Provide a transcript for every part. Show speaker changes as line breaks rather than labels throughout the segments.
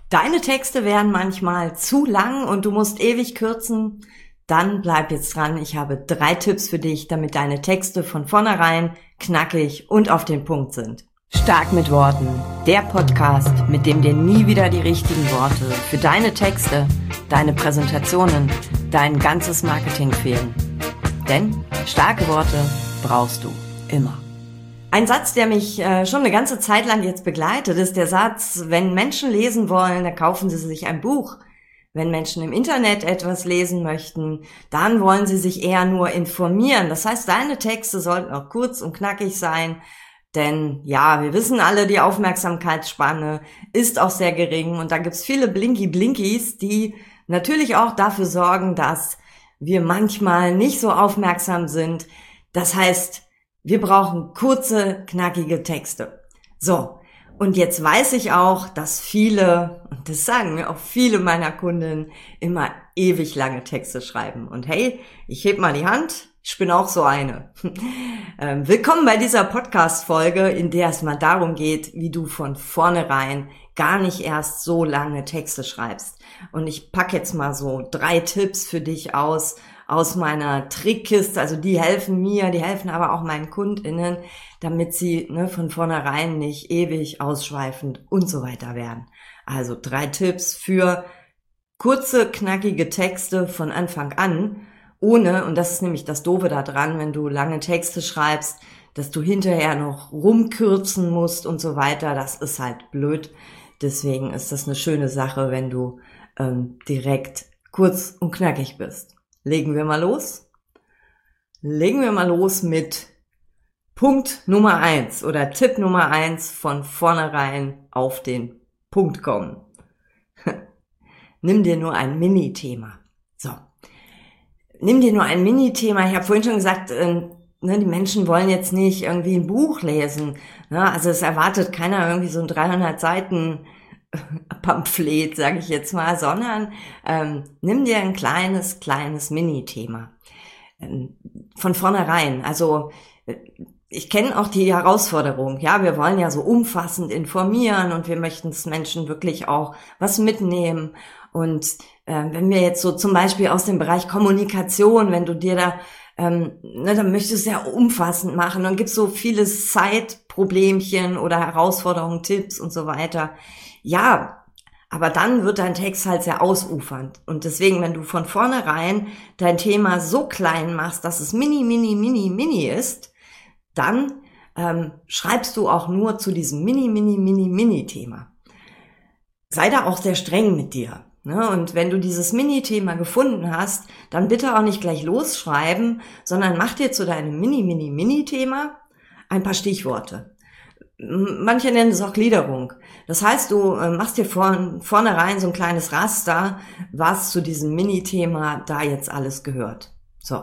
Deine Texte werden manchmal zu lang und du musst ewig kürzen. Dann bleib jetzt dran. Ich habe 3 Tipps für dich, damit deine Texte von vornherein knackig und auf den Punkt sind. Stark mit Worten. Der Podcast, mit dem dir nie wieder die richtigen Worte für deine Texte, deine Präsentationen, dein ganzes Marketing fehlen. Denn starke Worte brauchst du immer. Ein Satz, der mich schon eine ganze Zeit lang jetzt begleitet, ist der Satz: Wenn Menschen lesen wollen, dann kaufen sie sich ein Buch. Wenn Menschen im Internet etwas lesen möchten, dann wollen sie sich eher nur informieren. Das heißt, deine Texte sollten auch kurz und knackig sein, denn ja, wir wissen alle, die Aufmerksamkeitsspanne ist auch sehr gering und da gibt's viele Blinky-Blinkies, die natürlich auch dafür sorgen, dass wir manchmal nicht so aufmerksam sind. Das heißt, wir brauchen kurze, knackige Texte. So, und jetzt weiß ich auch, dass viele, und das sagen mir auch viele meiner Kunden, immer ewig lange Texte schreiben. Und hey, ich heb mal die Hand, ich bin auch so eine. Willkommen bei dieser Podcast-Folge, in der es mal darum geht, wie du von vornherein gar nicht erst so lange Texte schreibst. Und ich packe jetzt mal so 3 Tipps für dich aus meiner Trickkiste, also die helfen mir, die helfen aber auch meinen KundInnen, damit sie von vornherein nicht ewig ausschweifend und so weiter werden. Also 3 Tipps für kurze, knackige Texte von Anfang an, ohne, und das ist nämlich das Doofe da dran, wenn du lange Texte schreibst, dass du hinterher noch rumkürzen musst und so weiter, das ist halt blöd. Deswegen ist das eine schöne Sache, wenn du direkt kurz und knackig bist. Legen wir mal los? Legen wir mal los mit Punkt Nummer 1 oder Tipp Nummer 1, von vornherein auf den Punkt kommen. Nimm dir nur ein Mini-Thema. So. Nimm dir nur ein Mini-Thema. Ich habe vorhin schon gesagt, die Menschen wollen jetzt nicht irgendwie ein Buch lesen. Also es erwartet keiner irgendwie so ein 300 Seiten Pamphlet, sage ich jetzt mal, sondern nimm dir ein kleines Mini-Thema. Von vornherein. Also ich kenne auch die Herausforderung. Ja, wir wollen ja so umfassend informieren und wir möchten es Menschen wirklich auch was mitnehmen. Und wenn wir jetzt so zum Beispiel aus dem Bereich Kommunikation, wenn du dir da dann möchtest du es sehr umfassend machen und gibst so viele Zeitproblemchen oder Herausforderungen, Tipps und so weiter. Ja, aber dann wird dein Text halt sehr ausufernd. Und deswegen, wenn du von vornherein dein Thema so klein machst, dass es mini ist, dann schreibst du auch nur zu diesem Mini-Thema. Sei da auch sehr streng mit dir. Und wenn du dieses Mini-Thema gefunden hast, dann bitte auch nicht gleich losschreiben, sondern mach dir zu deinem Mini-Thema ein paar Stichworte. Manche nennen es auch Gliederung. Das heißt, du machst dir vornherein so ein kleines Raster, was zu diesem Mini-Thema da jetzt alles gehört. So.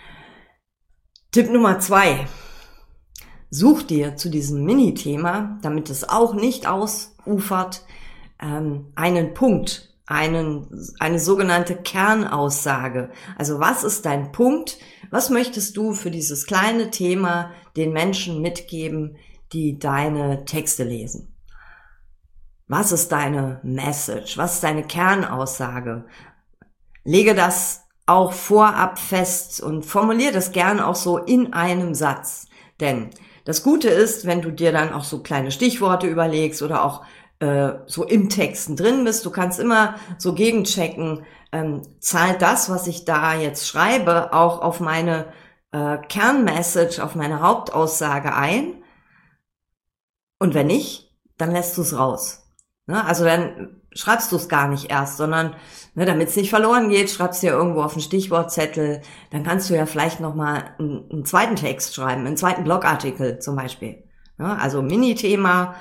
Tipp Nummer 2. Such dir zu diesem Mini-Thema, damit es auch nicht ausufert, einen Punkt, eine sogenannte Kernaussage. Also was ist dein Punkt? Was möchtest du für dieses kleine Thema den Menschen mitgeben, die deine Texte lesen? Was ist deine Message? Was ist deine Kernaussage? Lege das auch vorab fest und formuliere das gern auch so in einem Satz. Denn das Gute ist, wenn du dir dann auch so kleine Stichworte überlegst oder auch so im Texten drin bist, du kannst immer so gegenchecken, zahlt das, was ich da jetzt schreibe, auch auf meine Kernmessage, auf meine Hauptaussage ein? Und wenn nicht, dann lässt du es raus. Also dann schreibst du es gar nicht erst, sondern damit es nicht verloren geht, schreibst du dir irgendwo auf einen Stichwortzettel, dann kannst du ja vielleicht nochmal einen zweiten Text schreiben, einen zweiten Blogartikel zum Beispiel. Also Mini-Thema,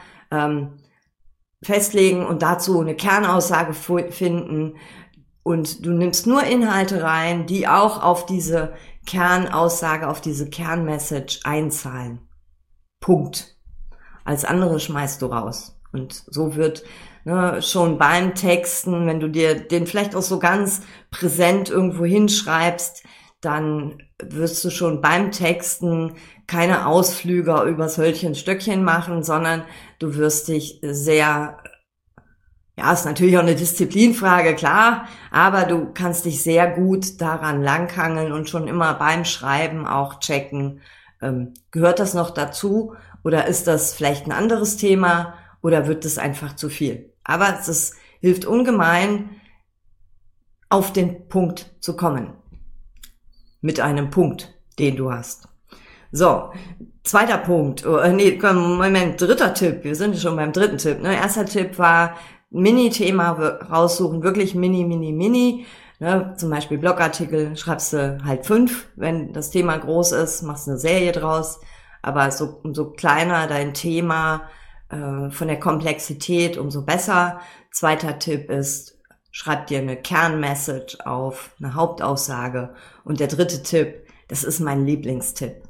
festlegen und dazu eine Kernaussage finden und du nimmst nur Inhalte rein, die auch auf diese Kernaussage, auf diese Kernmessage einzahlen. Punkt. Alles andere schmeißt du raus. Und so wird schon beim Texten, wenn du dir den vielleicht auch so ganz präsent irgendwo hinschreibst, dann wirst du schon beim Texten keine Ausflüge übers Hölzchen Stöckchen machen, sondern du wirst dich sehr Ja, ist natürlich auch eine Disziplinfrage, klar, aber du kannst dich sehr gut daran langhangeln und schon immer beim Schreiben auch checken, gehört das noch dazu oder ist das vielleicht ein anderes Thema oder wird es einfach zu viel? Aber es hilft ungemein, auf den Punkt zu kommen. Mit einem Punkt, den du hast. So, zweiter Punkt. Dritter Tipp. Wir sind schon beim dritten Tipp. Ne? Erster Tipp war, Mini-Thema raussuchen, wirklich mini. Ne? Zum Beispiel Blogartikel, schreibst du halt 5. Wenn das Thema groß ist, machst du eine Serie draus. Aber umso kleiner dein Thema von der Komplexität, umso besser. Zweiter Tipp ist, schreib dir eine Kernmessage auf, eine Hauptaussage. Und der dritte Tipp, das ist mein Lieblingstipp.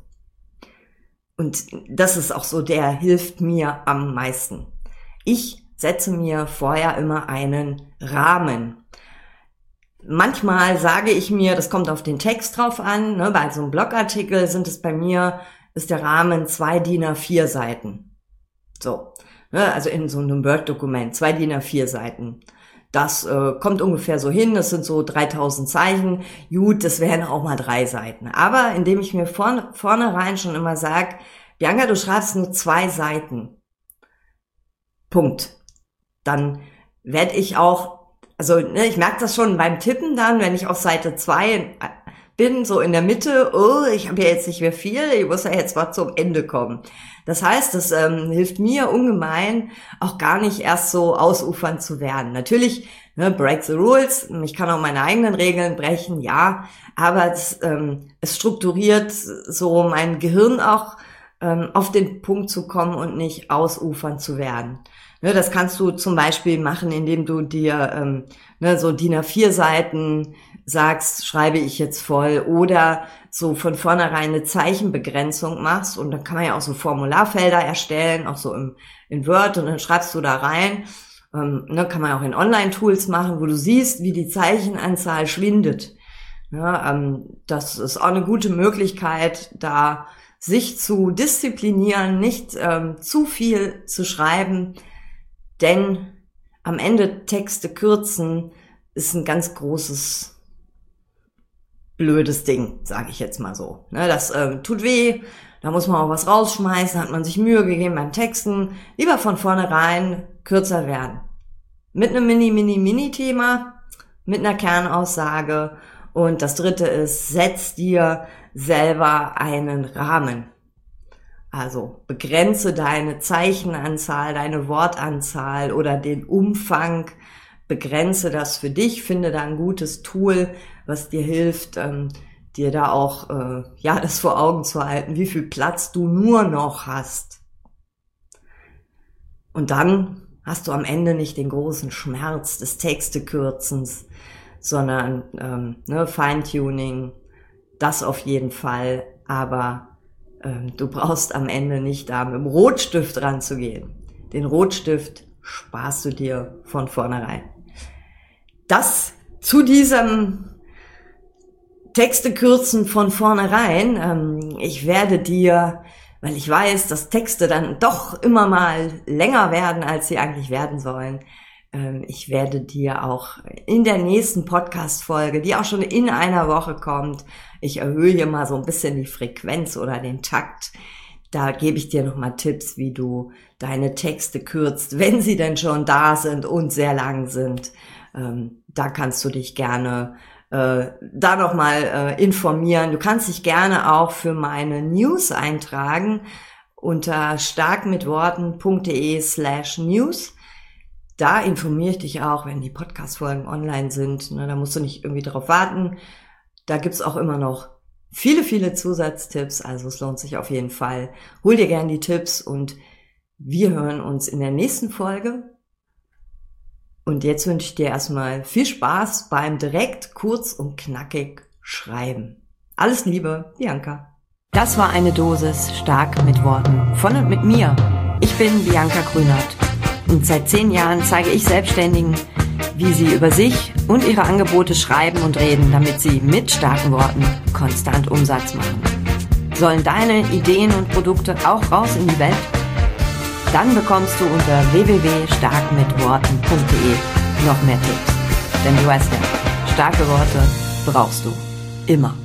Und das ist auch so, der hilft mir am meisten. Ich setze mir vorher immer einen Rahmen. Manchmal sage ich mir, das kommt auf den Text drauf an, ne, bei so einem Blogartikel ist der Rahmen 2 DIN A4 Seiten. So, ne, also in so einem Word-Dokument, 2 DIN A4 Seiten. Das kommt ungefähr so hin, das sind so 3000 Zeichen. Gut, das wären auch mal 3 Seiten. Aber indem ich mir vornherein schon immer sage, Bianca, du schreibst nur 2 Seiten. Punkt. Dann werde ich auch, also ne, ich merke das schon beim Tippen dann, wenn ich auf Seite 2 bin, so in der Mitte, ich habe ja jetzt nicht mehr viel, ich muss ja jetzt mal zum Ende kommen. Das heißt, das hilft mir ungemein, auch gar nicht erst so ausufern zu werden. Natürlich, ne, break the rules, ich kann auch meine eigenen Regeln brechen, ja, aber es strukturiert so mein Gehirn auch, auf den Punkt zu kommen und nicht ausufern zu werden. Ne, das kannst du zum Beispiel machen, indem du dir so DIN A4 Seiten sagst, schreibe ich jetzt voll, oder so von vornherein eine Zeichenbegrenzung machst, und dann kann man ja auch so Formularfelder erstellen, auch so in Word, und dann schreibst du da rein, kann man auch in Online-Tools machen, wo du siehst, wie die Zeichenanzahl schwindet. Ja, das ist auch eine gute Möglichkeit, da sich zu disziplinieren, nicht zu viel zu schreiben, denn am Ende Texte kürzen ist ein ganz großes blödes Ding, sage ich jetzt mal so. Ne, das tut weh, da muss man auch was rausschmeißen, hat man sich Mühe gegeben beim Texten. Lieber von vornherein kürzer werden. Mit einem Mini-Thema, mit einer Kernaussage. Und das dritte ist, setz dir selber einen Rahmen. Also begrenze deine Zeichenanzahl, deine Wortanzahl oder den Umfang. Begrenze das für dich, finde da ein gutes Tool, was dir hilft, dir da auch das vor Augen zu halten, wie viel Platz du nur noch hast. Und dann hast du am Ende nicht den großen Schmerz des Textekürzens, sondern Feintuning, das auf jeden Fall, aber du brauchst am Ende nicht da mit dem Rotstift ranzugehen. Den Rotstift sparst du dir von vornherein. Das zu diesem Texte kürzen von vornherein. Ich werde dir, weil ich weiß, dass Texte dann doch immer mal länger werden, als sie eigentlich werden sollen, ich werde dir auch in der nächsten Podcast-Folge, die auch schon in einer Woche kommt, ich erhöhe hier mal so ein bisschen die Frequenz oder den Takt. Da gebe ich dir nochmal Tipps, wie du deine Texte kürzt, wenn sie denn schon da sind und sehr lang sind. Da kannst du dich gerne da nochmal informieren. Du kannst dich gerne auch für meine News eintragen unter starkmitworten.de/news. Da informiere ich dich auch, wenn die Podcast-Folgen online sind. Da musst du nicht irgendwie drauf warten. Da gibt's auch immer noch viele, viele Zusatztipps. Also es lohnt sich auf jeden Fall. Hol dir gerne die Tipps und wir hören uns in der nächsten Folge. Und jetzt wünsche ich dir erstmal viel Spaß beim direkt, kurz und knackig Schreiben. Alles Liebe, Bianca. Das war eine Dosis stark mit Worten. Von und mit mir. Ich bin Bianca Grünert. Und seit 10 Jahren zeige ich Selbstständigen, wie sie über sich und ihre Angebote schreiben und reden, damit sie mit starken Worten konstant Umsatz machen. Sollen deine Ideen und Produkte auch raus in die Welt? Dann bekommst du unter www.starkmitworten.de noch mehr Tipps. Denn du weißt ja, starke Worte brauchst du immer.